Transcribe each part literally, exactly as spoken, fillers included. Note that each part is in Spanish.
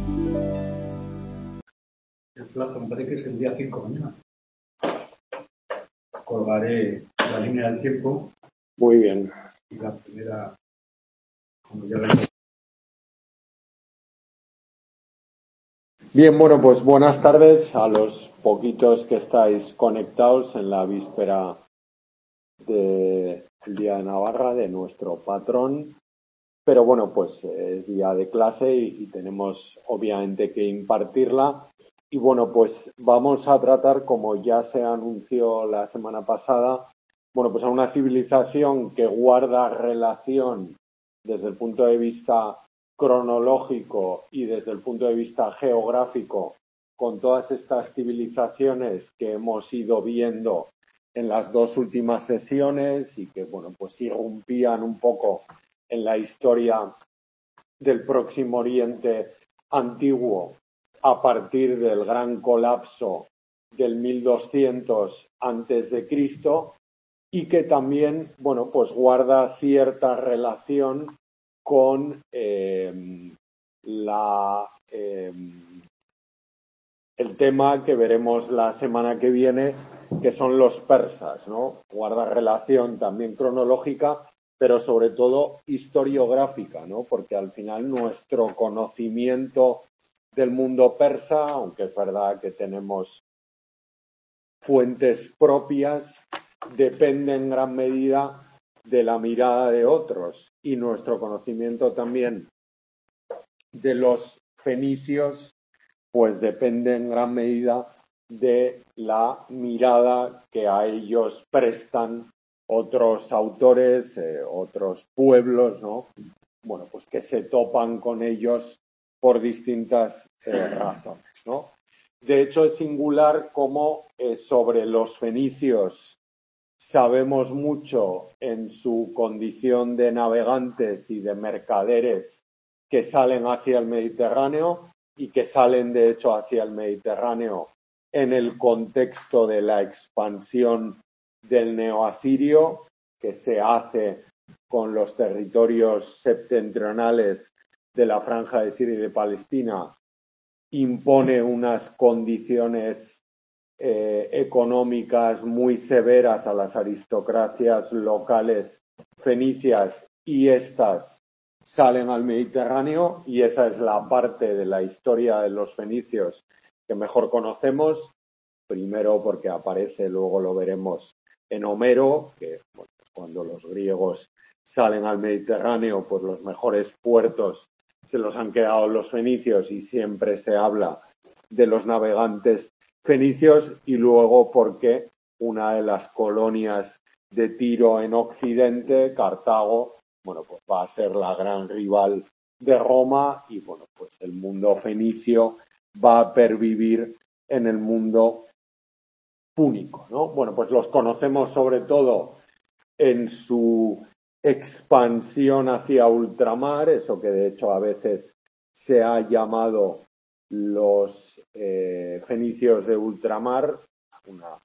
El plazo me parece que es el día cinco de mañana. Colgaré la línea del tiempo. Muy bien. Y la primera, como ya la... Bien, bueno, pues buenas tardes a los poquitos que estáis conectados en la víspera del Día de Navarra, de nuestro patrón. Pero bueno, pues es día de clase y, y tenemos obviamente que impartirla. Y bueno, pues vamos a tratar, como ya se anunció la semana pasada, bueno, pues a una civilización que guarda relación desde el punto de vista cronológico y desde el punto de vista geográfico con todas estas civilizaciones que hemos ido viendo en las dos últimas sesiones y que, bueno, pues irrumpían un poco en la historia del Próximo Oriente antiguo a partir del gran colapso del mil doscientos antes de Cristo y que también, bueno, pues guarda cierta relación con eh, la eh, el tema que veremos la semana que viene, que son los persas, ¿no? Guarda relación también cronológica, pero sobre todo historiográfica, ¿no? Porque al final nuestro conocimiento del mundo persa, aunque es verdad que tenemos fuentes propias, depende en gran medida de la mirada de otros y nuestro conocimiento también de los fenicios pues depende en gran medida de la mirada que a ellos prestan otros autores, eh, otros pueblos, ¿no? Bueno, pues que se topan con ellos por distintas eh, razones, ¿no? De hecho, es singular cómo eh, sobre los fenicios sabemos mucho en su condición de navegantes y de mercaderes que salen hacia el Mediterráneo y que salen, de hecho, hacia el Mediterráneo en el contexto de la expansión del neoasirio, que se hace con los territorios septentrionales de la Franja de Siria y de Palestina, impone unas condiciones eh, económicas muy severas a las aristocracias locales fenicias y estas salen al Mediterráneo y esa es la parte de la historia de los fenicios que mejor conocemos, primero porque aparece, luego lo veremos en Homero, que bueno, cuando los griegos salen al Mediterráneo, pues los mejores puertos se los han quedado los fenicios y siempre se habla de los navegantes fenicios y luego porque una de las colonias de Tiro en Occidente, Cartago, bueno, pues va a ser la gran rival de Roma y bueno, pues el mundo fenicio va a pervivir en el mundo púnico, ¿no? Bueno, pues los conocemos sobre todo en su expansión hacia ultramar, eso que de hecho a veces se ha llamado los eh, fenicios de ultramar, una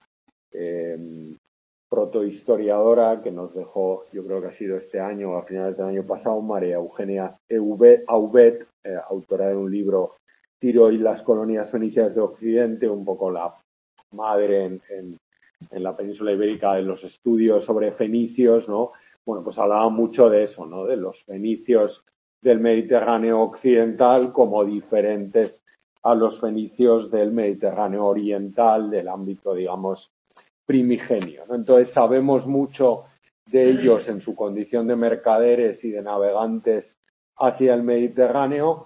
eh, protohistoriadora que nos dejó, yo creo que ha sido este año, a finales del año pasado, María Eugenia Aubet, eh, autora de un libro Tiro y las colonias fenicias de Occidente, un poco la madre en, en, en la península ibérica de los estudios sobre fenicios, ¿no? Bueno, pues hablaba mucho de eso, ¿no? De los fenicios del Mediterráneo occidental como diferentes a los fenicios del Mediterráneo oriental, del ámbito, digamos, primigenio, ¿no? Entonces sabemos mucho de ellos en su condición de mercaderes y de navegantes hacia el Mediterráneo.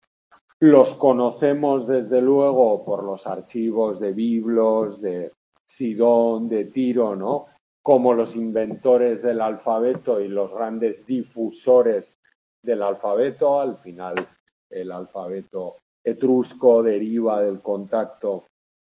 Los conocemos desde luego por los archivos de Biblos, de Sidón, de Tiro, ¿no? Como los inventores del alfabeto y los grandes difusores del alfabeto. Al final, el alfabeto etrusco deriva del contacto,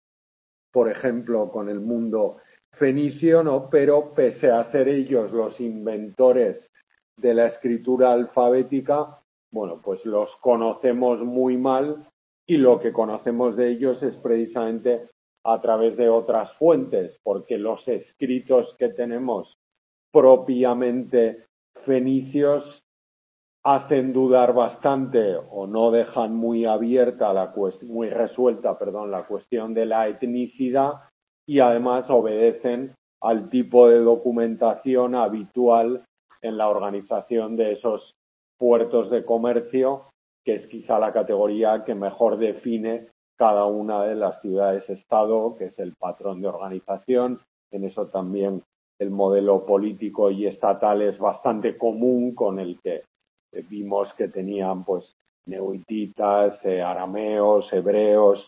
por ejemplo, con el mundo fenicio, ¿no? Pero pese a ser ellos los inventores de la escritura alfabética, bueno, pues los conocemos muy mal y lo que conocemos de ellos es precisamente a través de otras fuentes, porque los escritos que tenemos propiamente fenicios hacen dudar bastante o no dejan muy abierta la cuestión, muy resuelta, perdón, la cuestión de la etnicidad, y además obedecen al tipo de documentación habitual en la organización de esos puertos de comercio, que es quizá la categoría que mejor define cada una de las ciudades-estado, que es el patrón de organización. En eso también el modelo político y estatal es bastante común, con el que vimos que tenían pues neohititas, eh, arameos, hebreos,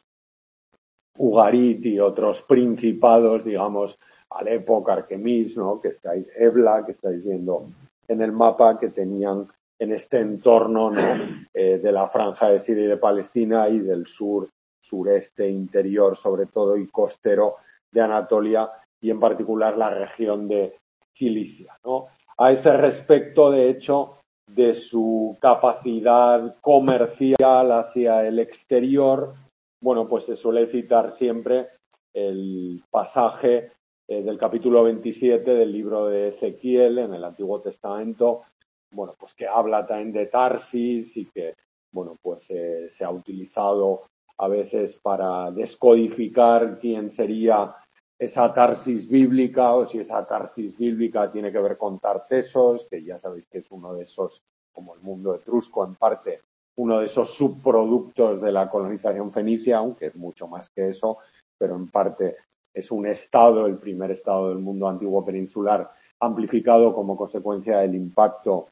ugarit y otros principados, digamos, Alepo, Carquemis, ¿no? que estáis, Ebla, que estáis viendo en el mapa, que tenían en este entorno, ¿no? eh, de la franja de Siria y de Palestina y del sur, sureste, interior, sobre todo, y costero de Anatolia, y en particular la región de Cilicia, ¿no? A ese respecto, de hecho, de su capacidad comercial hacia el exterior, bueno, pues se suele citar siempre el pasaje eh, del capítulo veintisiete del libro de Ezequiel en el Antiguo Testamento, bueno, pues que habla también de Tarsis y que, bueno, pues eh, se ha utilizado a veces para descodificar quién sería esa Tarsis bíblica, o si esa Tarsis bíblica tiene que ver con Tartesos, que ya sabéis que es uno de esos, como el mundo etrusco en parte, uno de esos subproductos de la colonización fenicia, aunque es mucho más que eso, pero en parte es un estado, el primer estado del mundo antiguo peninsular, amplificado como consecuencia del impacto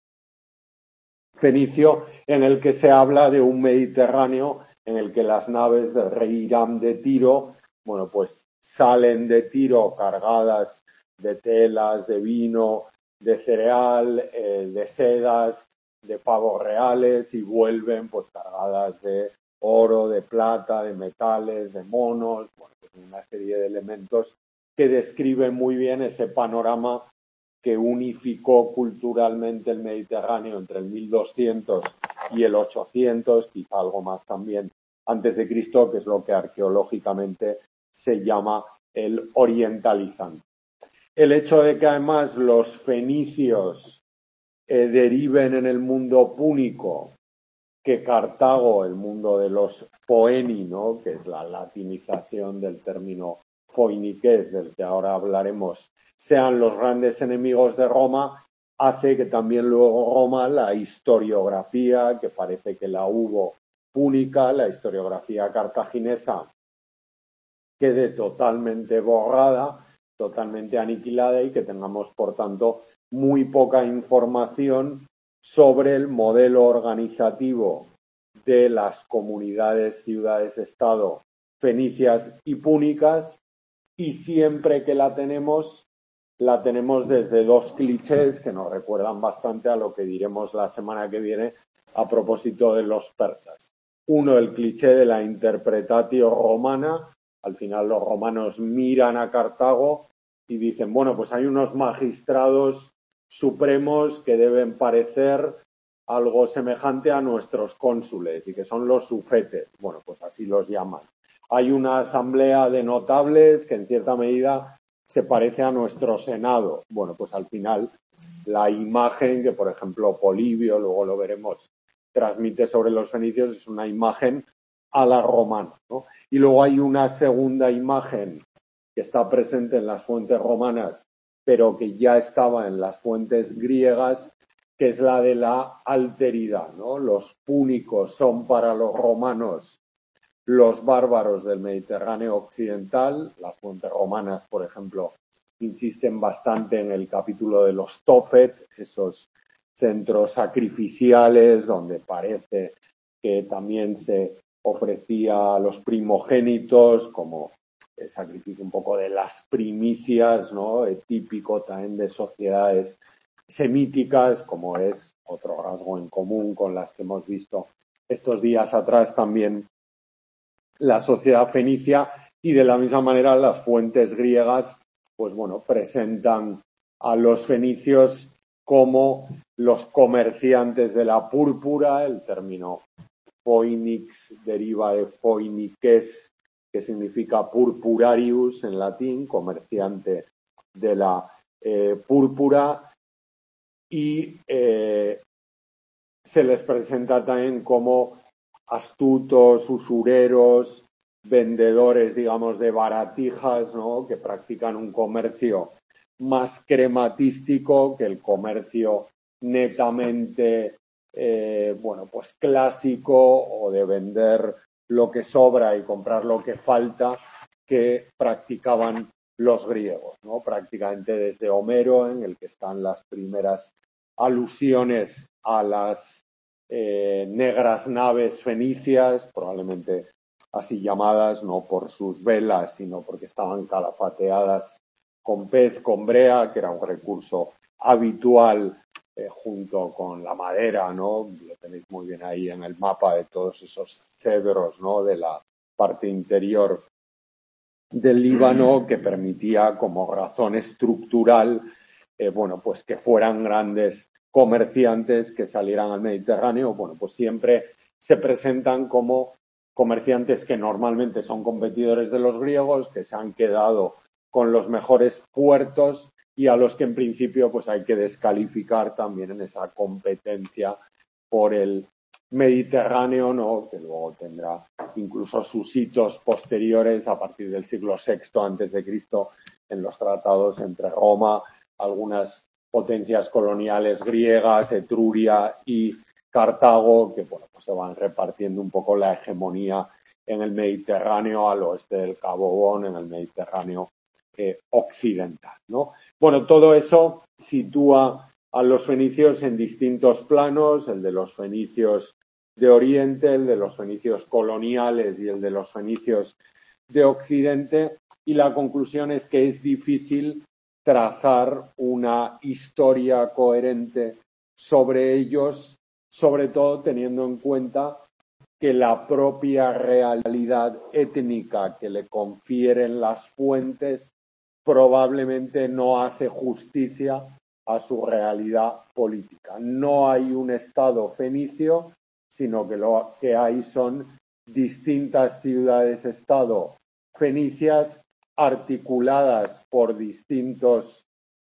fenicio, en el que se habla de un Mediterráneo en el que las naves del rey Hiram de Tiro, bueno, pues salen de Tiro cargadas de telas, de vino, de cereal, eh, de sedas, de pavos reales, y vuelven pues cargadas de oro, de plata, de metales, de monos, bueno, pues una serie de elementos que describen muy bien ese panorama que unificó culturalmente el Mediterráneo entre el mil doscientos y el ochocientos, quizá algo más también antes de Cristo, que es lo que arqueológicamente se llama el orientalizante. El hecho de que además los fenicios eh, deriven en el mundo púnico, que Cartago, el mundo de los Foeni, ¿no? que es la latinización del término foiniqués, del que ahora hablaremos, sean los grandes enemigos de Roma, hace que también luego Roma, la historiografía, que parece que la hubo púnica, la historiografía cartaginesa, quede totalmente borrada, totalmente aniquilada, y que tengamos, por tanto, muy poca información sobre el modelo organizativo de las comunidades, ciudades, estado fenicias y púnicas, y siempre que la tenemos, la tenemos desde dos clichés que nos recuerdan bastante a lo que diremos la semana que viene a propósito de los persas. Uno, el cliché de la interpretatio romana. Al final los romanos miran a Cartago y dicen, bueno, pues hay unos magistrados supremos que deben parecer algo semejante a nuestros cónsules y que son los sufetes. Bueno, pues así los llaman. Hay una asamblea de notables que en cierta medida se parece a nuestro Senado. Bueno, pues al final la imagen que, por ejemplo, Polibio, luego lo veremos, transmite sobre los fenicios es una imagen a la romana, ¿no? Y luego hay una segunda imagen que está presente en las fuentes romanas, pero que ya estaba en las fuentes griegas, que es la de la alteridad, ¿no? Los púnicos son para los romanos los bárbaros del Mediterráneo occidental. Las fuentes romanas, por ejemplo, insisten bastante en el capítulo de los Tophet, esos centros sacrificiales donde parece que también se ofrecía a los primogénitos como el sacrificio un poco de las primicias, ¿no? Eh, típico también de sociedades semíticas, como es otro rasgo en común con las que hemos visto estos días atrás también la sociedad fenicia. Y de la misma manera las fuentes griegas, pues bueno, presentan a los fenicios como los comerciantes de la púrpura. El término phoenix deriva de phoeniques, que significa purpurarius en latín, comerciante de la eh, púrpura, y eh, se les presenta también como astutos, usureros, vendedores, digamos, de baratijas, ¿no? Que practican un comercio más crematístico que el comercio netamente, eh, bueno, pues clásico, o de vender lo que sobra y comprar lo que falta, que practicaban los griegos, ¿no? Prácticamente desde Homero, en el que están las primeras alusiones a las eh, negras naves fenicias, probablemente así llamadas no por sus velas, sino porque estaban calafateadas con pez, con brea, que era un recurso habitual eh, junto con la madera, ¿no? Lo tenéis muy bien ahí en el mapa de todos esos cedros, ¿no? De la parte interior del Líbano, que permitía, como razón estructural, eh, bueno, pues que fueran grandes comerciantes que salieran al Mediterráneo. Bueno, pues siempre se presentan como comerciantes que normalmente son competidores de los griegos, que se han quedado con los mejores puertos y a los que en principio pues hay que descalificar también en esa competencia por el Mediterráneo, ¿no? Que luego tendrá incluso sus hitos posteriores a partir del siglo sexto antes de Cristo en los tratados entre Roma, algunas potencias coloniales griegas, Etruria y Cartago, que bueno, pues se van repartiendo un poco la hegemonía en el Mediterráneo al oeste del Cabo Bon, en el Mediterráneo eh, occidental, ¿no? Bueno, todo eso sitúa a los fenicios en distintos planos, el de los fenicios de Oriente, el de los fenicios coloniales y el de los fenicios de Occidente, y la conclusión es que es difícil trazar una historia coherente sobre ellos, sobre todo teniendo en cuenta que la propia realidad étnica que le confieren las fuentes probablemente no hace justicia a su realidad política. No hay un Estado fenicio, sino que lo que hay son distintas ciudades-estado fenicias articuladas por distintos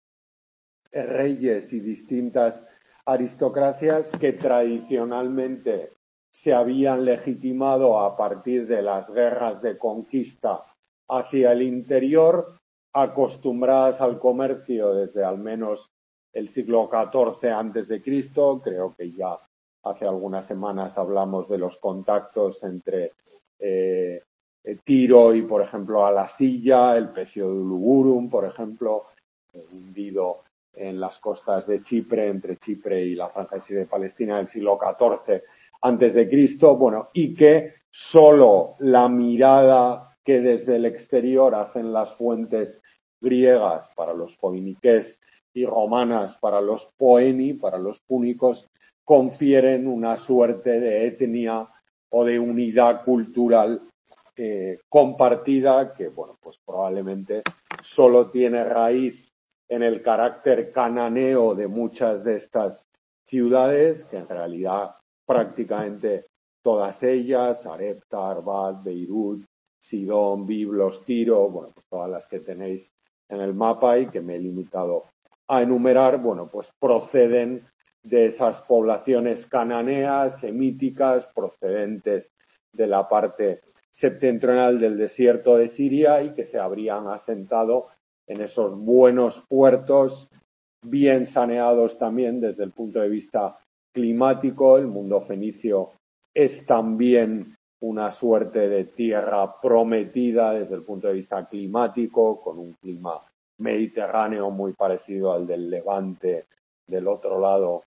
reyes y distintas aristocracias que tradicionalmente se habían legitimado a partir de las guerras de conquista hacia el interior, acostumbradas al comercio desde al menos el siglo catorce antes de Cristo. Creo que ya hace algunas semanas hablamos de los contactos entre eh, Tiro y, por ejemplo, a la Silla, el Pecio de Ulugurum, por ejemplo, eh, hundido en las costas de Chipre, entre Chipre y la Franja de Palestina del siglo catorce antes de Cristo, bueno, y que solo la mirada que desde el exterior hacen las fuentes griegas para los foiniqués y romanas para los poeni, para los púnicos, confieren una suerte de etnia o de unidad cultural eh, compartida que, bueno, pues probablemente solo tiene raíz en el carácter cananeo de muchas de estas ciudades, que en realidad prácticamente todas ellas, Sarepta, Arbat, Beirut, Sidón, Biblos, Tiro, bueno, pues todas las que tenéis en el mapa y que me he limitado a enumerar, bueno, pues proceden de esas poblaciones cananeas, semíticas, procedentes de la parte septentrional del desierto de Siria y que se habrían asentado en esos buenos puertos, bien saneados también desde el punto de vista climático. El mundo fenicio es también una suerte de tierra prometida desde el punto de vista climático, con un clima mediterráneo muy parecido al del Levante del otro lado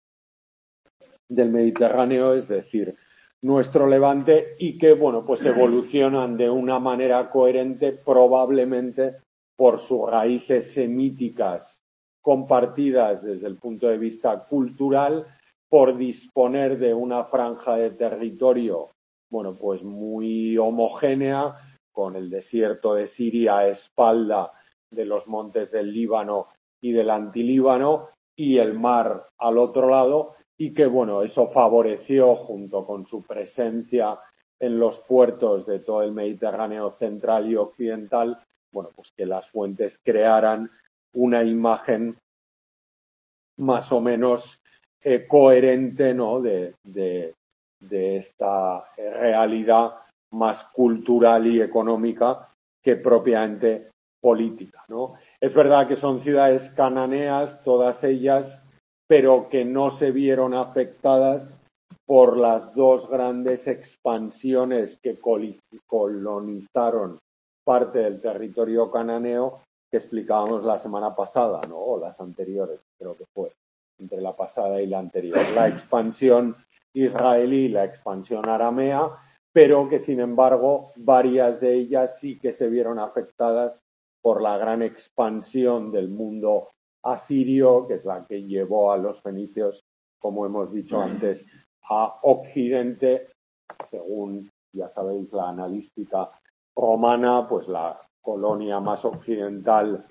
del Mediterráneo, es decir, nuestro Levante, y que, bueno, pues evolucionan de una manera coherente, probablemente por sus raíces semíticas compartidas desde el punto de vista cultural, por disponer de una franja de territorio, bueno, pues muy homogénea, con el desierto de Siria a espalda de los montes del Líbano y del Antilíbano y el mar al otro lado, y que, bueno, eso favoreció, junto con su presencia en los puertos de todo el Mediterráneo central y occidental, bueno, pues que las fuentes crearan una imagen más o menos eh, coherente, ¿no? de, de, de esta realidad más cultural y económica que propiamente política, ¿no? Es verdad que son ciudades cananeas, todas ellas, pero que no se vieron afectadas por las dos grandes expansiones que colonizaron parte del territorio cananeo que explicábamos la semana pasada, ¿no? O las anteriores, creo que fue, entre la pasada y la anterior. La expansión israelí y la expansión aramea, pero que, sin embargo, varias de ellas sí que se vieron afectadas por la gran expansión del mundo asirio, que es la que llevó a los fenicios, como hemos dicho antes, a Occidente, según, ya sabéis, la analística romana, pues la colonia más occidental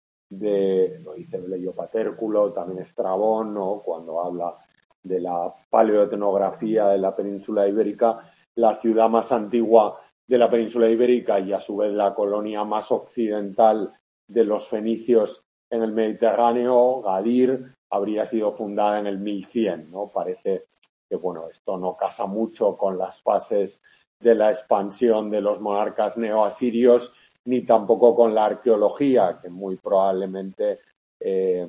de, lo dice Leio Patérculo, también Estrabón, ¿no? Cuando habla de la paleoetnografía de la península ibérica, la ciudad más antigua de la península ibérica y a su vez la colonia más occidental de los fenicios en el Mediterráneo, Gadir, habría sido fundada en el mil cien, ¿no? Parece que, bueno, esto no casa mucho con las fases de la expansión de los monarcas neoasirios, ni tampoco con la arqueología, que muy probablemente eh,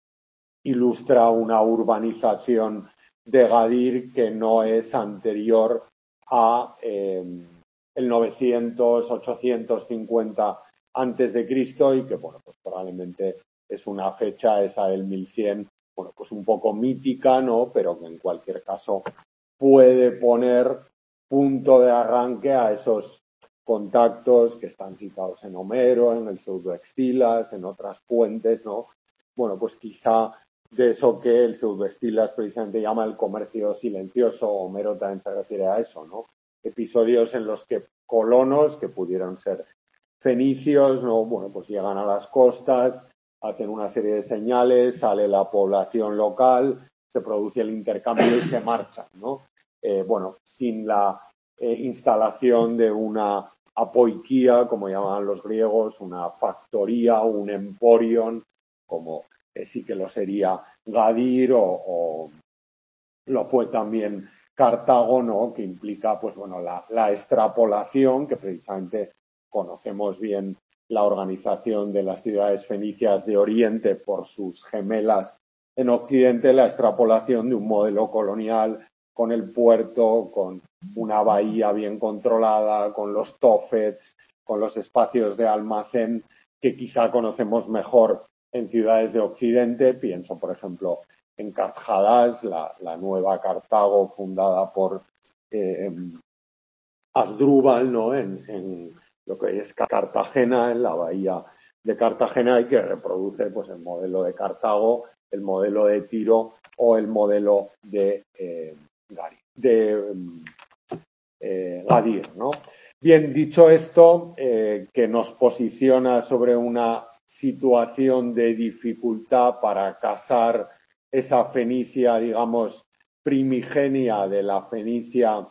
ilustra una urbanización de Gadir que no es anterior a eh, el novecientos, ochocientos cincuenta antes de Cristo y que, bueno, pues probablemente es una fecha, esa del mil cien, bueno, pues un poco mítica, ¿no? Pero que en cualquier caso puede poner punto de arranque a esos contactos que están citados en Homero, en el Pseudoextilas, en otras fuentes, ¿no? Bueno, pues quizá de eso que el Pseudoextilas precisamente llama el comercio silencioso, Homero también se refiere a eso, ¿no? Episodios en los que colonos, que pudieron ser fenicios, ¿no? Bueno, pues llegan a las costas, hacen una serie de señales, sale la población local, se produce el intercambio y se marchan, ¿no? Eh, bueno, sin la eh, instalación de una apoiquía, como llamaban los griegos, una factoría, un emporion, como eh, sí que lo sería Gadir o, o lo fue también Cartago, ¿no? Que implica, pues bueno, la, la extrapolación, que precisamente conocemos bien la organización de las ciudades fenicias de Oriente por sus gemelas en Occidente, la extrapolación de un modelo colonial con el puerto, con una bahía bien controlada, con los tofets, con los espacios de almacén que quizá conocemos mejor en ciudades de Occidente. Pienso, por ejemplo, en Carthagás, la, la nueva Cartago fundada por eh, Asdrúbal, ¿no? En, en lo que es Cartagena, en la bahía de Cartagena, y que reproduce pues el modelo de Cartago, el modelo de Tiro o el modelo de, eh, de eh, Gadir, ¿no? Bien, dicho esto, eh, que nos posiciona sobre una situación de dificultad para casar esa Fenicia, digamos, primigenia de la Fenicia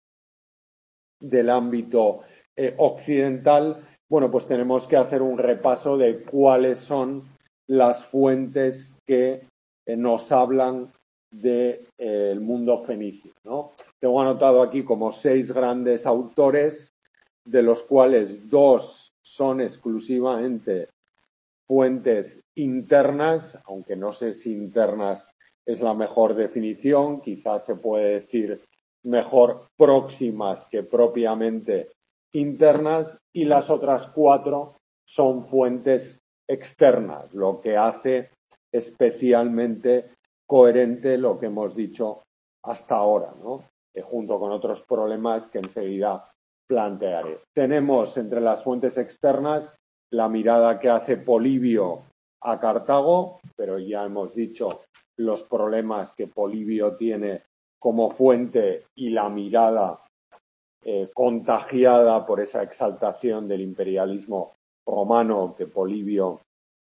del ámbito eh, occidental, bueno, pues tenemos que hacer un repaso de cuáles son las fuentes que eh, nos hablan del de, eh, mundo fenicio, ¿no? Tengo anotado aquí como seis grandes autores, de los cuales dos son exclusivamente fuentes internas, aunque no sé si internas es la mejor definición, quizás se puede decir mejor próximas que propiamente internas, y las otras cuatro son fuentes externas, lo que hace especialmente coherente lo que hemos dicho hasta ahora, ¿no? Eh, junto con otros problemas que enseguida plantearé. Tenemos entre las fuentes externas la mirada que hace Polibio a Cartago, pero ya hemos dicho los problemas que Polibio tiene como fuente y la mirada eh, contagiada por esa exaltación del imperialismo romano que Polibio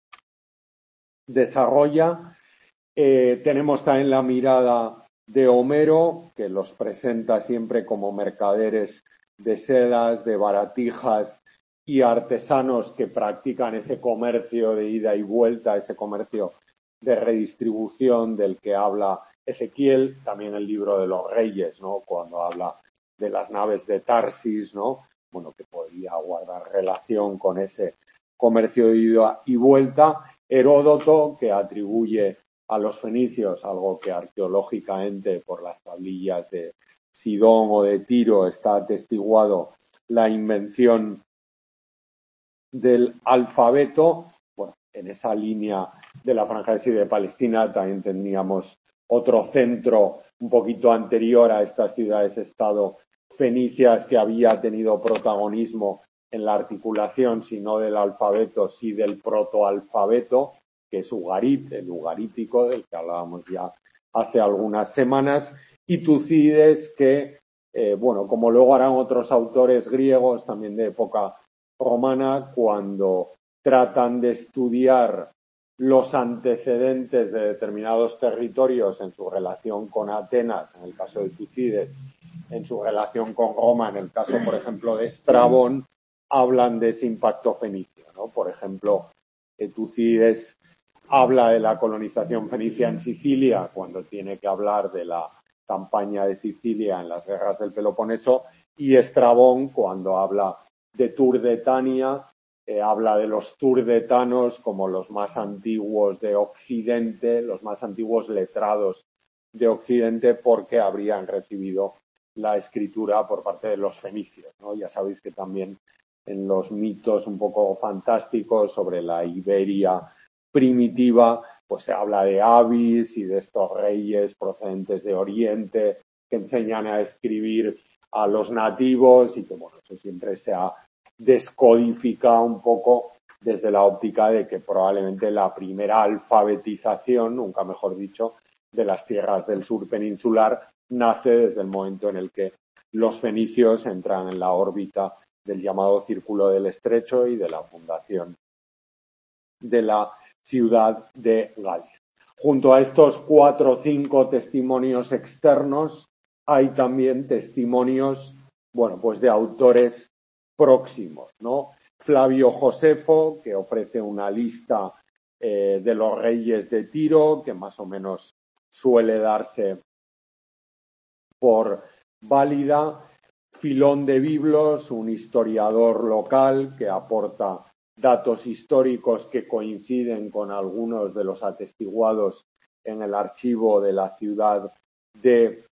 desarrolla. Eh, tenemos también la mirada de Homero, que los presenta siempre como mercaderes de sedas, de baratijas y artesanos que practican ese comercio de ida y vuelta, ese comercio de redistribución del que habla Ezequiel, también el libro de los reyes, ¿no? Cuando habla de las naves de Tarsis, ¿no? Bueno, que podía guardar relación con ese comercio de ida y vuelta. Heródoto, que atribuye a los fenicios algo que arqueológicamente por las tablillas de Sidón o de Tiro está atestiguado, la invención del alfabeto. Bueno, en esa línea de la Franja de Siria de Palestina también teníamos otro centro un poquito anterior a estas ciudades-estado fenicias que había tenido protagonismo en la articulación, si no del alfabeto, sí del protoalfabeto, que es Ugarit, el ugarítico, del que hablábamos ya hace algunas semanas, y Tucídides, que, eh, bueno, como luego harán otros autores griegos también de época romana, cuando tratan de estudiar los antecedentes de determinados territorios en su relación con Atenas, en el caso de Tucídides, en su relación con Roma, en el caso, por ejemplo, de Estrabón, hablan de ese impacto fenicio, ¿no? Por ejemplo, Tucídides habla de la colonización fenicia en Sicilia cuando tiene que hablar de la campaña de Sicilia en las guerras del Peloponeso, y Estrabón cuando habla de Turdetania, eh, habla de los turdetanos como los más antiguos de Occidente, los más antiguos letrados de Occidente, porque habrían recibido la escritura por parte de los fenicios, ¿no? Ya sabéis que también en los mitos un poco fantásticos sobre la Iberia primitiva, pues se habla de Avis y de estos reyes procedentes de Oriente que enseñan a escribir a los nativos, y que, bueno, eso siempre se ha descodificado un poco desde la óptica de que probablemente la primera alfabetización, nunca mejor dicho, de las tierras del sur peninsular nace desde el momento en el que los fenicios entran en la órbita del llamado Círculo del Estrecho y de la fundación de la ciudad de Galia. Junto a estos cuatro o cinco testimonios externos, hay también testimonios, bueno, pues de autores próximos, ¿no? Flavio Josefo, que ofrece una lista eh, de los reyes de Tiro, que más o menos suele darse por válida. Filón de Biblos, un historiador local que aporta datos históricos que coinciden con algunos de los atestiguados en el archivo de la ciudad de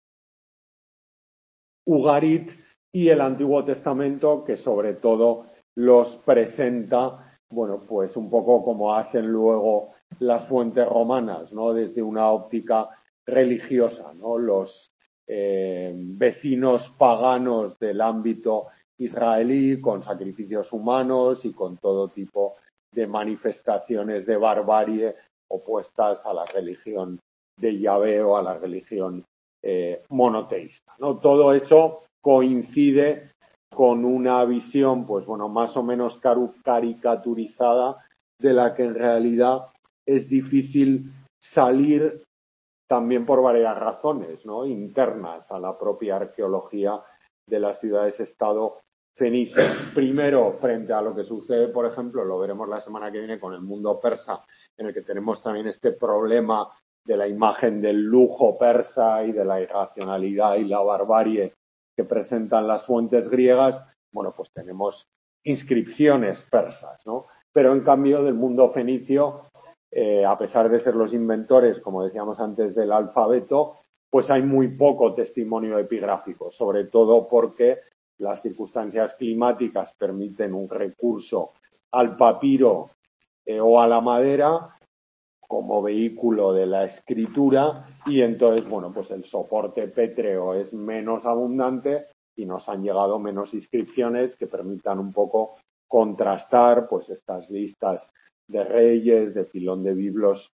Ugarit, y el Antiguo Testamento, que sobre todo los presenta, bueno, pues un poco como hacen luego las fuentes romanas, ¿no? Desde una óptica religiosa, ¿no? Los eh, vecinos paganos del ámbito israelí con sacrificios humanos y con todo tipo de manifestaciones de barbarie opuestas a la religión de Yahvé o a la religión eh, monoteísta, ¿no? Todo eso coincide con una visión, pues bueno, más o menos caricaturizada, de la que en realidad es difícil salir, también por varias razones, ¿no? Internas a la propia arqueología de las ciudades-estado fenicias. Primero, frente a lo que sucede, por ejemplo, lo veremos la semana que viene con el mundo persa, en el que tenemos también este problema de la imagen del lujo persa y de la irracionalidad y la barbarie que presentan las fuentes griegas. Bueno, pues tenemos inscripciones persas, ¿no? Pero en cambio del mundo fenicio, eh, a pesar de ser los inventores, como decíamos antes, del alfabeto, pues hay muy poco testimonio epigráfico, sobre todo porque las circunstancias climáticas permiten un recurso al papiro eh, o a la madera como vehículo de la escritura, y entonces, bueno, pues el soporte pétreo es menos abundante y nos han llegado menos inscripciones que permitan un poco contrastar pues estas listas de reyes, de Filón de Biblos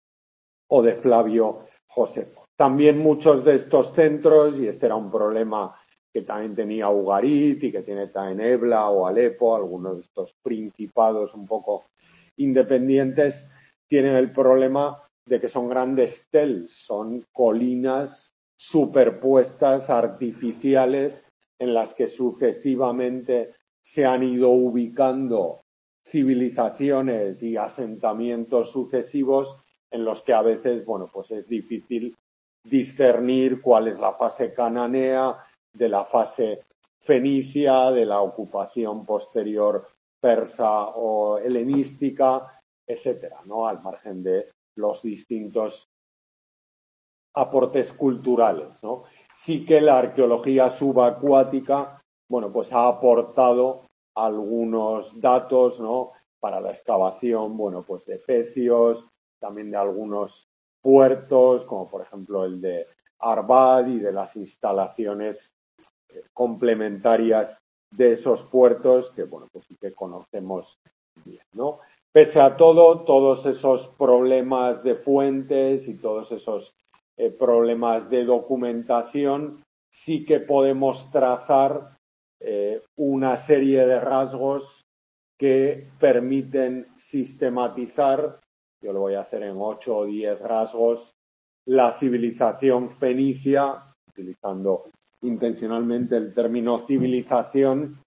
o de Flavio Josefo. También muchos de estos centros, y este era un problema que también tenía Ugarit y que tiene también Ebla o Alepo, algunos de estos principados un poco independientes, tienen el problema de que son grandes tels, son colinas superpuestas, artificiales, en las que sucesivamente se han ido ubicando civilizaciones y asentamientos sucesivos, en los que a veces, bueno, pues es difícil discernir cuál es la fase cananea de la fase fenicia, de la ocupación posterior persa o helenística, etcétera, ¿no? Al margen de los distintos aportes culturales, ¿no? Sí que la arqueología subacuática, bueno, pues ha aportado algunos datos, ¿no? Para la excavación, bueno, pues de pecios, también de algunos puertos, como por ejemplo el de Arbad y de las instalaciones complementarias de esos puertos que, bueno, pues sí que conocemos bien, ¿no? Pese a todo, todos esos problemas de fuentes y todos esos eh, problemas de documentación, sí que podemos trazar eh, una serie de rasgos que permiten sistematizar, yo lo voy a hacer en ocho o diez rasgos, la civilización fenicia, utilizando intencionalmente el término civilización,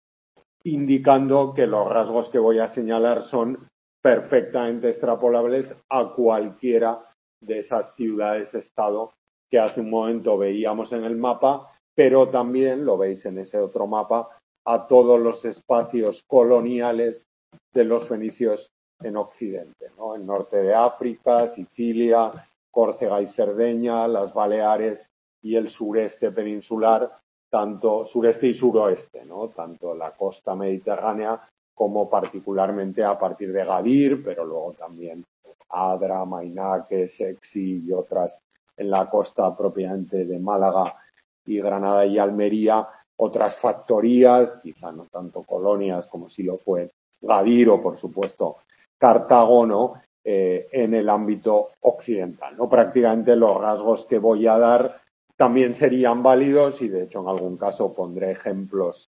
indicando que los rasgos que voy a señalar son perfectamente extrapolables a cualquiera de esas ciudades-estado que hace un momento veíamos en el mapa, pero también lo veis en ese otro mapa a todos los espacios coloniales de los fenicios en Occidente, ¿no? El norte de África, Sicilia, Córcega y Cerdeña, las Baleares y el sureste peninsular, tanto sureste y suroeste, ¿no? Tanto la costa mediterránea como particularmente a partir de Gadir, pero luego también Adra, Mainaque, Sexi y otras en la costa propiamente de Málaga y Granada y Almería, otras factorías, quizá no tanto colonias como si lo fue Gadir o, por supuesto, Cartago, ¿no? Eh, en el ámbito occidental, ¿no? Prácticamente los rasgos que voy a dar también serían válidos y, de hecho, en algún caso pondré ejemplos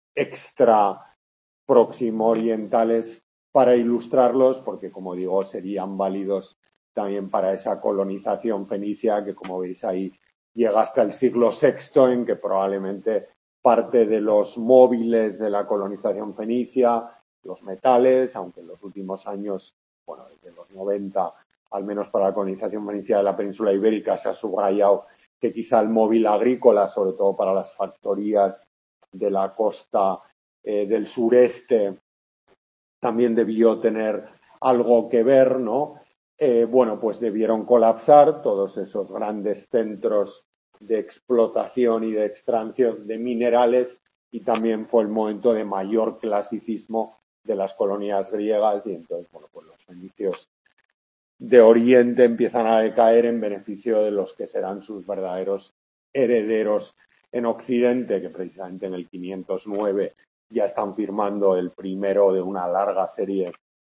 extra próximo orientales para ilustrarlos, porque, como digo, serían válidos también para esa colonización fenicia que, como veis ahí, llega hasta el siglo sexto, en que probablemente parte de los móviles de la colonización fenicia, los metales, aunque en los últimos años, bueno, desde los noventa, al menos para la colonización fenicia de la península ibérica, se ha subrayado que quizá el móvil agrícola, sobre todo para las factorías de la costa eh, del sureste, también debió tener algo que ver, ¿no? Eh, bueno, pues debieron colapsar todos esos grandes centros de explotación y de extracción de minerales y también fue el momento de mayor clasicismo de las colonias griegas y entonces, bueno, pues los fenicios de Oriente empiezan a decaer en beneficio de los que serán sus verdaderos herederos en Occidente, que precisamente en el quinientos nueve ya están firmando el primero de una larga serie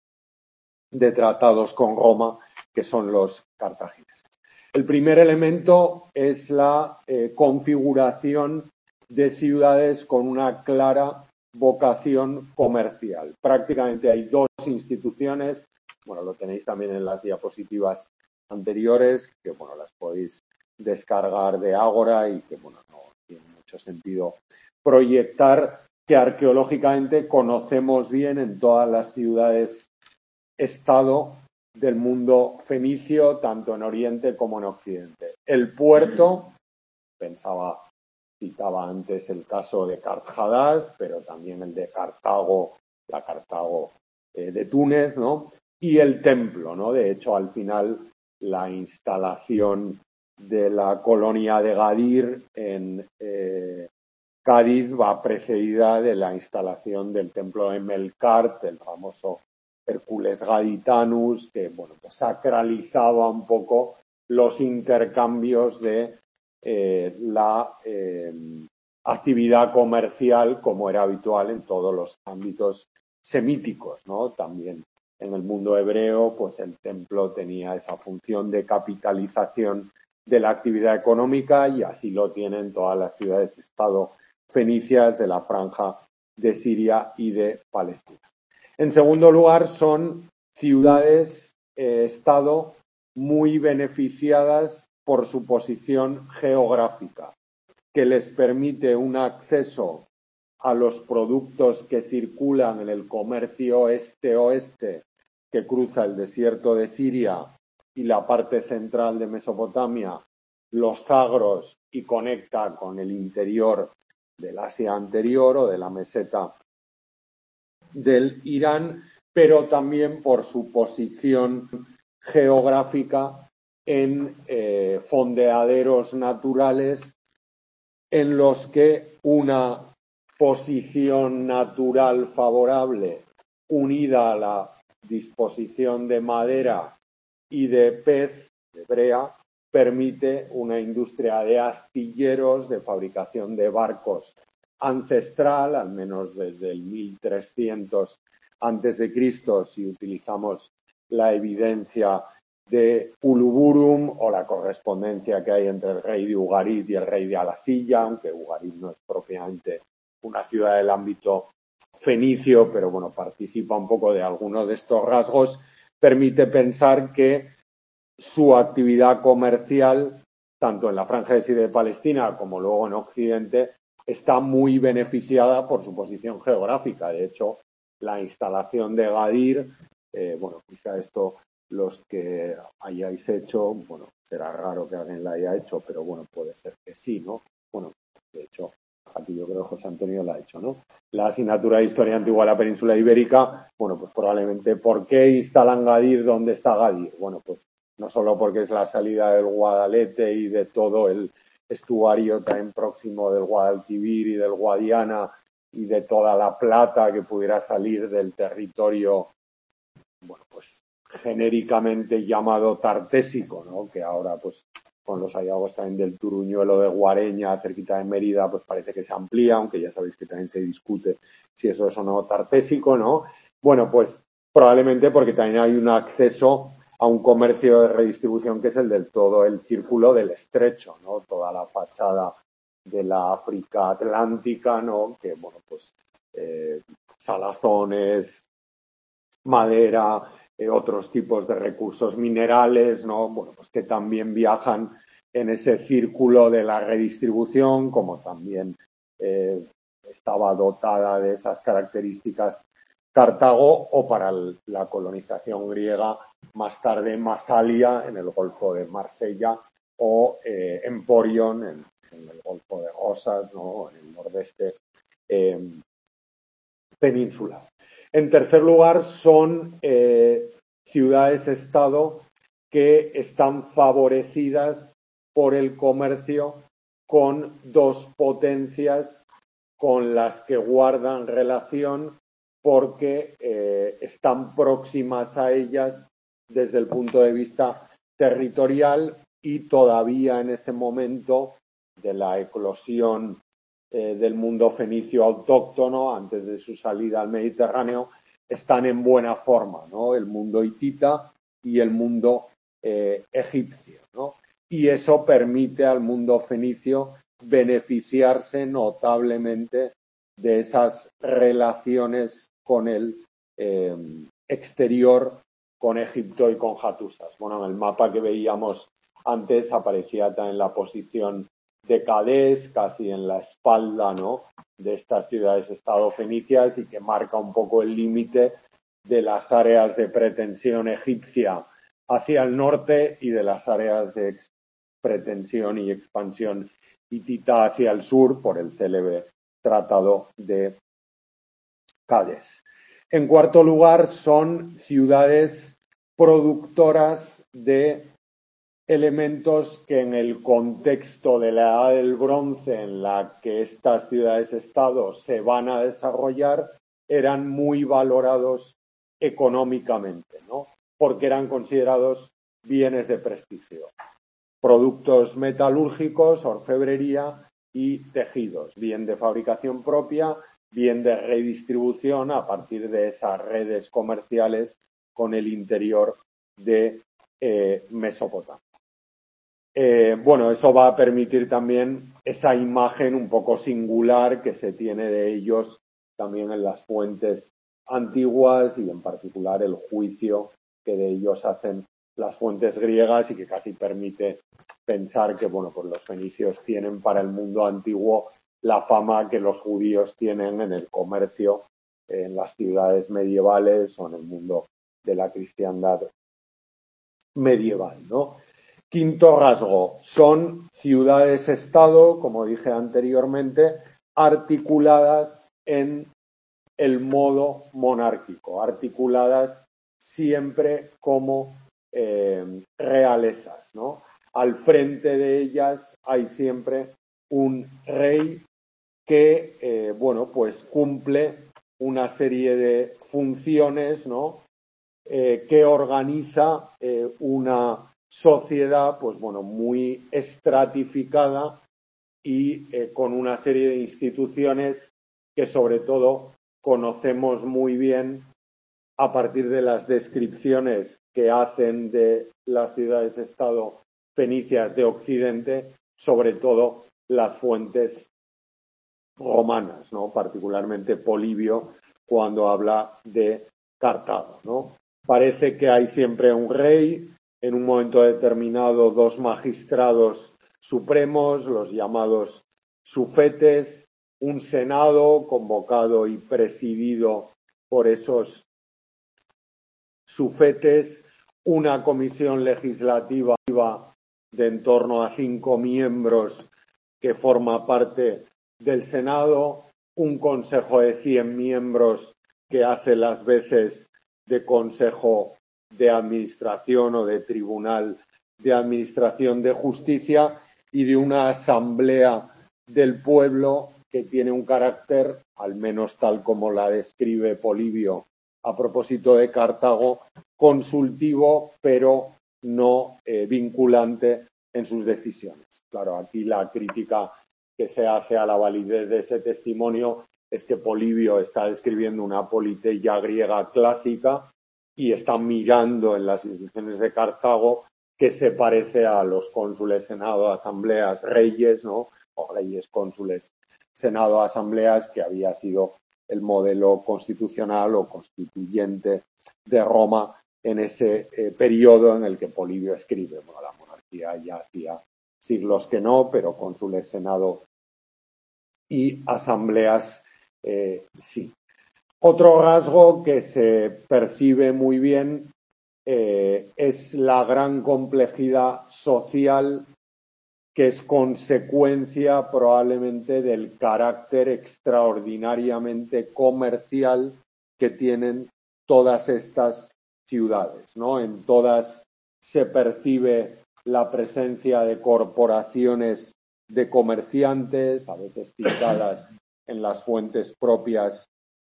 de tratados con Roma, que son los cartagineses. El primer elemento es la eh, configuración de ciudades con una clara vocación comercial. Prácticamente hay dos instituciones, bueno, lo tenéis también en las diapositivas anteriores, que bueno, las podéis descargar de Ágora y que bueno, no tiene mucho sentido proyectar, que arqueológicamente conocemos bien en todas las ciudades-estado del mundo fenicio, tanto en Oriente como en Occidente. El puerto, pensaba, citaba antes el caso de Carthadas, pero también el de Cartago, la Cartago eh, de Túnez, ¿no? Y el templo, ¿no? De hecho, al final, la instalación de la colonia de Gadir en eh, Cádiz va precedida de la instalación del templo de Melkart, el famoso Hércules Gaditanus, que bueno, pues sacralizaba un poco los intercambios de eh, la eh, actividad comercial, como era habitual en todos los ámbitos semíticos, ¿no? También en el mundo hebreo, pues el templo tenía esa función de capitalización de la actividad económica y así lo tienen todas las ciudades-estado fenicias de la franja de Siria y de Palestina. En segundo lugar, son ciudades-estado eh, muy beneficiadas por su posición geográfica, que les permite un acceso a los productos que circulan en el comercio este-oeste, que cruza el desierto de Siria y la parte central de Mesopotamia los Zagros y conecta con el interior del Asia anterior o de la meseta del Irán, pero también por su posición geográfica en eh, fondeaderos naturales en los que una posición natural favorable unida a la disposición de madera y de pez, de brea, permite una industria de astilleros, de fabricación de barcos ancestral, al menos desde el mil trescientos antes de Cristo, si utilizamos la evidencia de Uluburum o la correspondencia que hay entre el rey de Ugarit y el rey de Alasilla, aunque Ugarit no es propiamente una ciudad del ámbito fenicio, pero bueno, participa un poco de algunos de estos rasgos, permite pensar que su actividad comercial, tanto en la Franja de Siria de Palestina como luego en Occidente, está muy beneficiada por su posición geográfica. De hecho, la instalación de Gadir, eh, bueno, quizá esto los que hayáis hecho, bueno, será raro que alguien la haya hecho, pero bueno, puede ser que sí, ¿no? Bueno, de hecho, aquí yo creo que José Antonio la ha hecho, ¿no? La asignatura de Historia Antigua de la Península Ibérica, bueno, pues probablemente, ¿por qué instalan Gadir donde está Gadir? Bueno, pues no solo porque es la salida del Guadalete y de todo el estuario también próximo del Guadalquivir y del Guadiana y de toda la plata que pudiera salir del territorio, bueno, pues genéricamente llamado tartésico, ¿no? Que ahora, pues, con los hallazgos también del Turuñuelo de Guareña, cerquita de Mérida, pues parece que se amplía, aunque ya sabéis que también se discute si eso es o no tartésico, ¿no? Bueno, pues probablemente porque también hay un acceso a un comercio de redistribución que es el del todo el círculo del estrecho, ¿no? Toda la fachada de la África atlántica, ¿no? Que, bueno, pues eh, salazones, madera, eh, otros tipos de recursos minerales, ¿no? Bueno, pues que también viajan en ese círculo de la redistribución, como también eh, estaba dotada de esas características Cartago, o para el, la colonización griega, más tarde Masalia en el Golfo de Marsella o eh, Emporion en, en el Golfo de Rosas, ¿no? En el nordeste eh, peninsular. En tercer lugar, son eh, ciudades-estado que están favorecidas por el comercio con dos potencias con las que guardan relación porque eh, están próximas a ellas desde el punto de vista territorial y todavía en ese momento de la eclosión eh, del mundo fenicio autóctono antes de su salida al Mediterráneo están en buena forma, ¿no? El mundo hitita y el mundo eh, egipcio, ¿no? Y eso permite al mundo fenicio beneficiarse notablemente de esas relaciones con el eh, exterior, con Egipto y con Hattusas. Bueno, en el mapa que veíamos antes aparecía también la posición de Cadés, casi en la espalda, ¿no?, de estas ciudades-estado fenicias y que marca un poco el límite de las áreas de pretensión egipcia hacia el norte y de las áreas de pretensión y expansión hitita hacia el sur por el célebre Tratado de Cadés. En cuarto lugar, son ciudades productoras de elementos que en el contexto de la Edad del Bronce en la que estas ciudades-estado se van a desarrollar eran muy valorados económicamente, ¿no? Porque eran considerados bienes de prestigio. Productos metalúrgicos, orfebrería y tejidos, bien de fabricación propia, bien de redistribución a partir de esas redes comerciales con el interior de eh, Mesopotamia. Eh, bueno, eso va a permitir también esa imagen un poco singular que se tiene de ellos también en las fuentes antiguas y en particular el juicio que de ellos hacen las fuentes griegas y que casi permite pensar que, bueno, pues los fenicios tienen para el mundo antiguo la fama que los judíos tienen en el comercio en las ciudades medievales o en el mundo de la cristiandad medieval, ¿no? Quinto rasgo, son ciudades-estado, como dije anteriormente, articuladas en el modo monárquico, articuladas siempre como eh, realezas, ¿no? Al frente de ellas hay siempre un rey que, eh, bueno, pues cumple una serie de funciones, ¿no? Eh, que organiza eh, una sociedad, pues bueno, muy estratificada y eh, con una serie de instituciones que sobre todo conocemos muy bien a partir de las descripciones que hacen de las ciudades-estado fenicias de Occidente, sobre todo las fuentes romanas, ¿no? Particularmente Polibio cuando habla de Cartago, ¿no? Parece que hay siempre un rey, en un momento determinado dos magistrados supremos, los llamados sufetes, un senado convocado y presidido por esos sufetes, una comisión legislativa de en torno a cinco miembros que forma parte del Senado, un consejo de cien miembros que hace las veces de consejo de administración o de tribunal de administración de justicia y de una asamblea del pueblo que tiene un carácter, al menos tal como la describe Polibio a propósito de Cartago, consultivo pero no eh, vinculante en sus decisiones. Claro, aquí la crítica que se hace a la validez de ese testimonio es que Polibio está describiendo una politeia griega clásica y está mirando en las instituciones de Cartago que se parece a los cónsules, senado, asambleas, reyes, ¿no? O reyes, cónsules, senado, asambleas, que había sido el modelo constitucional o constituyente de Roma en ese eh, periodo en el que Polibio escribe. Bueno, la monarquía ya hacía siglos que no, pero cónsules, senado y asambleas eh, sí. Otro rasgo que se percibe muy bien eh, es la gran complejidad social que es consecuencia probablemente del carácter extraordinariamente comercial que tienen todas estas ciudades, ¿no? En todas se percibe la presencia de corporaciones de comerciantes, a veces citadas en las fuentes propias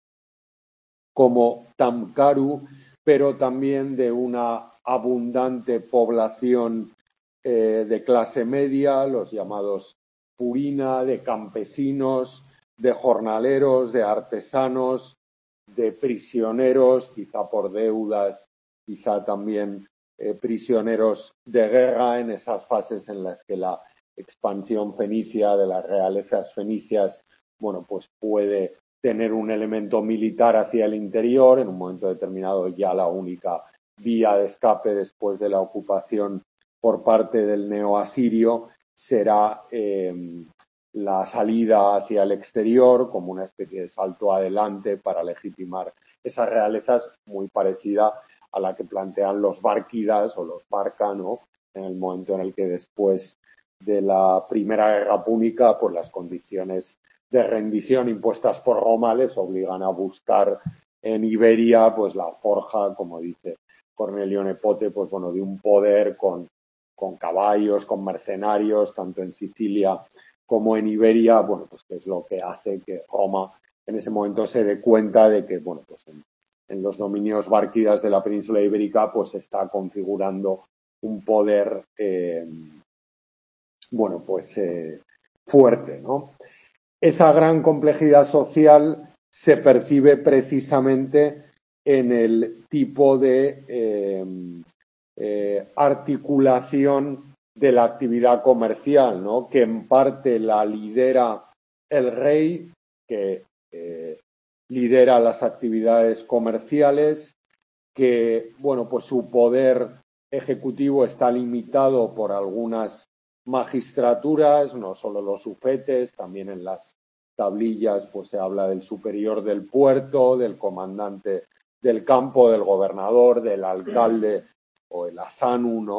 como Tamkaru, pero también de una abundante población eh, de clase media, los llamados purina, de campesinos, de jornaleros, de artesanos, de prisioneros, quizá por deudas, quizá también eh, prisioneros de guerra en esas fases en las que la expansión fenicia de las realezas fenicias, bueno, pues puede tener un elemento militar hacia el interior, en un momento determinado ya la única vía de escape después de la ocupación por parte del neoasirio será eh, la salida hacia el exterior como una especie de salto adelante para legitimar esas realezas muy parecida a la que plantean los bárquidas o los barca, ¿no? En el momento en el que después de la Primera Guerra Púnica, pues las condiciones de rendición impuestas por Roma les obligan a buscar en Iberia pues la forja, como dice Cornelio Nepote, pues bueno, de un poder con, con caballos, con mercenarios, tanto en Sicilia como en Iberia, bueno, pues que es lo que hace que Roma en ese momento se dé cuenta de que, bueno, pues en, en los dominios bárquidas de la península ibérica pues se está configurando un poder, eh, bueno, pues eh, fuerte, ¿no? Esa gran complejidad social se percibe precisamente en el tipo de eh, eh, articulación de la actividad comercial, ¿no? Que en parte la lidera el rey, que eh, lidera las actividades comerciales, que, bueno, pues su poder ejecutivo está limitado por algunas magistraturas, no solo los sufetes, también en las tablillas pues se habla del superior del puerto, del comandante del campo, del gobernador, del alcalde o el azanu, ¿no?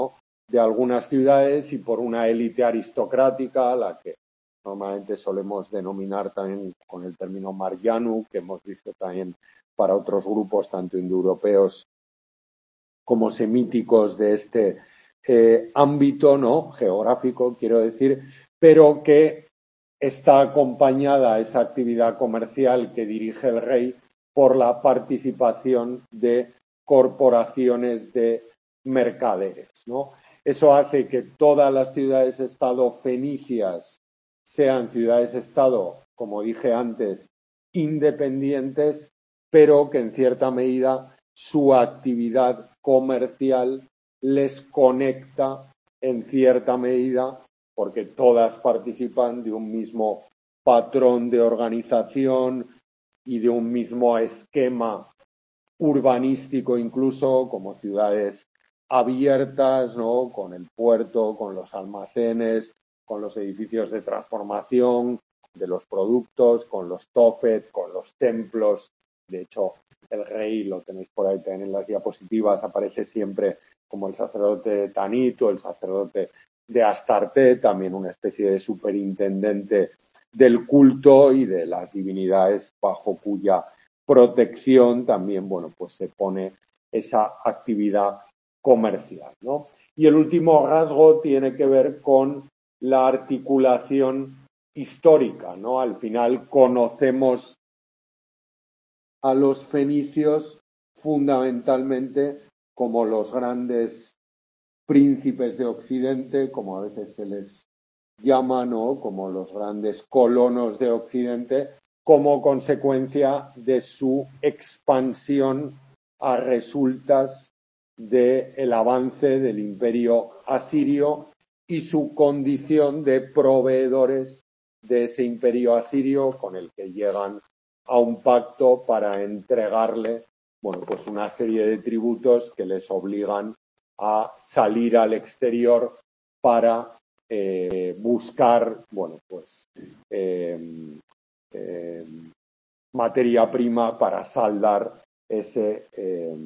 de algunas ciudades y por una élite aristocrática, la que normalmente solemos denominar también con el término Marjanu, que hemos visto también para otros grupos, tanto indoeuropeos como semíticos de este eh, ámbito, ¿no? Geográfico, quiero decir, pero que está acompañada esa actividad comercial que dirige el rey por la participación de corporaciones de mercaderes, ¿no? Eso hace que todas las ciudades-estado fenicias sean ciudades-estado, como dije antes, independientes, pero que en cierta medida su actividad comercial les conecta en cierta medida, porque todas participan de un mismo patrón de organización y de un mismo esquema urbanístico, incluso como ciudades abiertas, ¿no? Con el puerto, con los almacenes, con los edificios de transformación de los productos, con los tofet, con los templos. De hecho, el rey, lo tenéis por ahí también en las diapositivas, aparece siempre como el sacerdote de Tanit o el sacerdote de Astarte, también una especie de superintendente del culto y de las divinidades bajo cuya protección también, bueno, pues se pone esa actividad comercial, ¿no? Y el último rasgo tiene que ver con la articulación histórica, ¿no? Al final conocemos a los fenicios fundamentalmente como los grandes príncipes de Occidente, como a veces se les llama, ¿no? Como los grandes colonos de Occidente, como consecuencia de su expansión a resultas del avance del imperio asirio y su condición de proveedores de ese imperio asirio con el que llegan a un pacto para entregarle, bueno, pues una serie de tributos que les obligan a salir al exterior para eh, buscar, bueno, pues eh, eh, materia prima para saldar ese eh,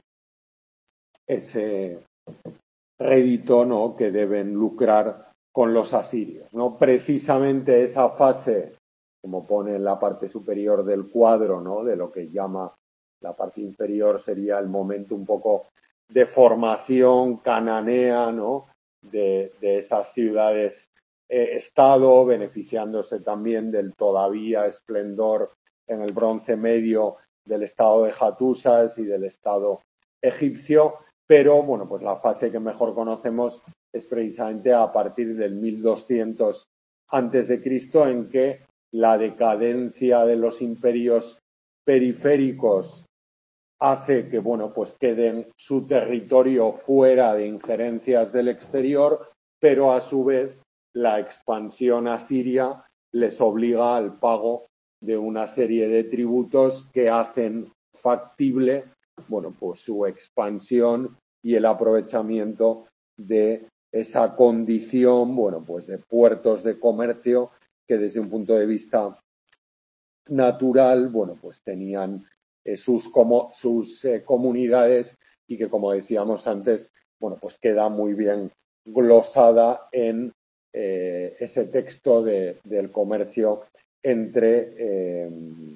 ese rédito, ¿no? Que deben lucrar con los asirios, ¿no? Precisamente esa fase, como pone en la parte superior del cuadro, ¿no? De lo que llama la parte inferior sería el momento un poco de formación cananea, ¿no? De, de esas ciudades eh, estado, beneficiándose también del todavía esplendor en el bronce medio del estado de Hattusas y del estado egipcio, pero bueno, pues la fase que mejor conocemos es precisamente a partir del mil doscientos antes de Cristo, en que la decadencia de los imperios periféricos hace que, bueno, pues queden su territorio fuera de injerencias del exterior, pero a su vez la expansión asiria les obliga al pago de una serie de tributos que hacen factible, bueno, pues su expansión y el aprovechamiento de esa condición, bueno, pues de puertos de comercio que desde un punto de vista natural, bueno, pues tenían eh, sus, como, sus eh, comunidades y que, como decíamos antes, bueno, pues queda muy bien glosada en eh, ese texto de, del comercio entre eh,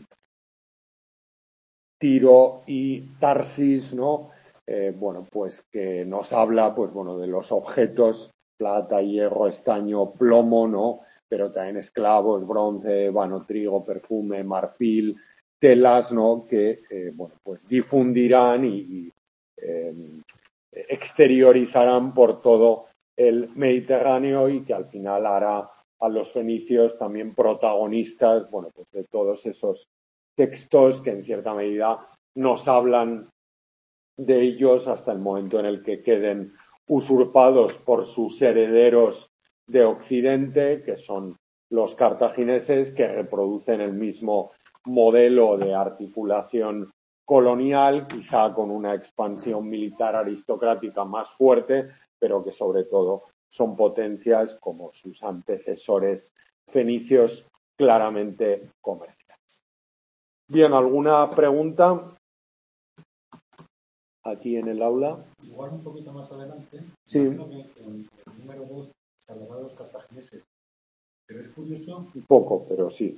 Tiro y Tarsis, ¿no? Eh, bueno, pues que nos habla, pues bueno, de los objetos, plata, hierro, estaño, plomo, ¿no? Pero también esclavos, bronce, vano, trigo, perfume, marfil, telas, ¿no? Que, eh, bueno, pues difundirán y, y eh, exteriorizarán por todo el Mediterráneo y que al final hará a los fenicios también protagonistas, bueno, pues de todos esos textos que en cierta medida nos hablan de ellos hasta el momento en el que queden usurpados por sus herederos de Occidente, que son los cartagineses, que reproducen el mismo modelo de articulación colonial, quizá con una expansión militar aristocrática más fuerte, pero que sobre todo son potencias como sus antecesores fenicios claramente comerciales. Bien, ¿alguna pregunta? aquí en el aula. Igual un poquito más adelante, Sí. imagino que en el número dos se hablará de los cartagineses. Pero es curioso. Un poco, pero sí.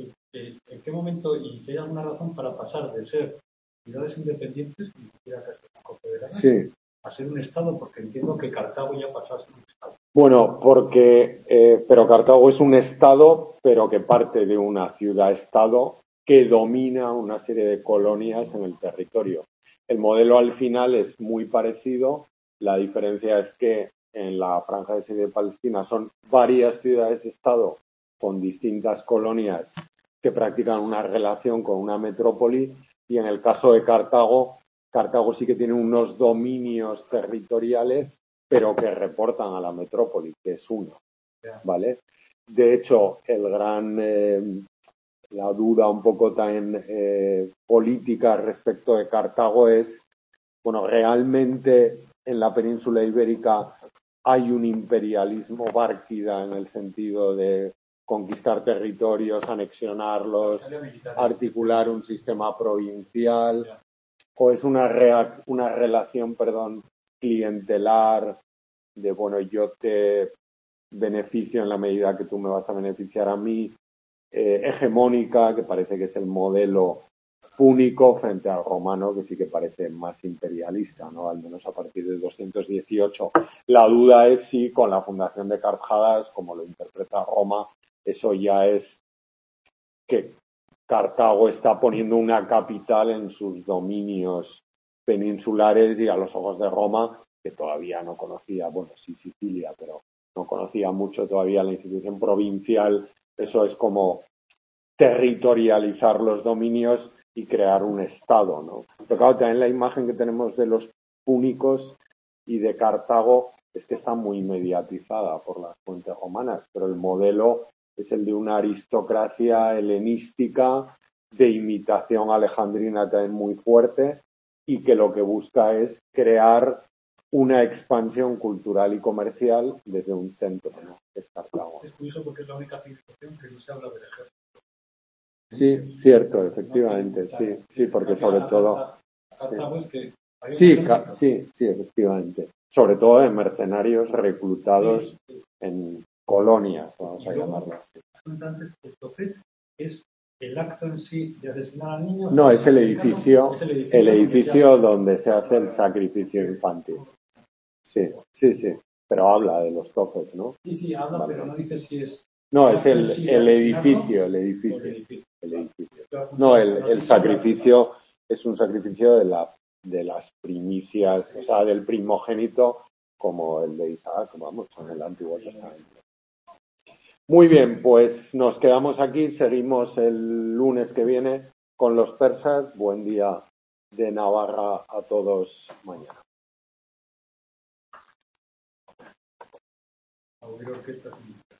¿En qué momento, y si hay alguna razón para pasar de ser ciudades independientes, como decía Castellón Confederada, Sí. a ser un Estado? Porque entiendo que Cartago ya pasó a ser un Estado. Bueno, porque, eh, pero Cartago es un Estado, pero que parte de una ciudad-Estado que domina una serie de colonias en el territorio. El modelo al final es muy parecido. La diferencia es que en la Franja de Siria y Palestina son varias ciudades-Estado con distintas colonias que practican una relación con una metrópoli, y en el caso de Cartago, Cartago sí que tiene unos dominios territoriales, pero que reportan a la metrópoli, que es uno, ¿vale? De hecho, el gran, eh, la duda un poco tan eh, política respecto de Cartago es, bueno, realmente en la península ibérica hay un imperialismo bárquida en el sentido de conquistar territorios, anexionarlos, articular un sistema provincial, o es una, rea- una relación, perdón, clientelar de, bueno, yo te beneficio en la medida que tú me vas a beneficiar a mí, eh, hegemónica, que parece que es el modelo púnico, frente al romano, que sí que parece más imperialista, ¿no? Al menos a partir de doscientos dieciocho. La duda es si con la fundación de Cartago, como lo interpreta Roma, eso ya es que Cartago está poniendo una capital en sus dominios peninsulares, y a los ojos de Roma, que todavía no conocía, bueno, sí Sicilia, pero no conocía mucho todavía la institución provincial, eso es como territorializar los dominios y crear un Estado, ¿no? Pero claro, también la imagen que tenemos de los púnicos y de Cartago es que está muy mediatizada por las fuentes romanas, pero el modelo es el de una aristocracia helenística de imitación alejandrina también muy fuerte, y que lo que busca es crear una expansión cultural y comercial desde un centro, ¿no? Que es Cartago. Es curioso porque es la única civilización que no se habla del ejército. Sí, cierto, efectivamente, sí, sí, porque sobre todo... Cartago es que Sí, ca- sí, sí, efectivamente. Sobre todo de mercenarios reclutados en colonias, vamos a llamarlo así. Antes, esto es el acto en sí de asesinar a niños. No, es el edificio, es el edificio, el edificio donde donde se hace el sacrificio infantil. Sí, sí, sí, pero habla de los tofes, ¿no? Sí, sí, habla, Vale. pero no dice si es... No, es el, sí el asesinarlo, edificio, el edificio, o el edificio. el edificio. No, el, el sacrificio es un sacrificio de la, de las primicias, o sea, del primogénito, como el de Isaac, vamos, en el Antiguo Testamento. Muy bien, pues nos quedamos aquí, seguimos el lunes que viene con los persas. Buen día de Navarra a todos mañana. A oír orquestas.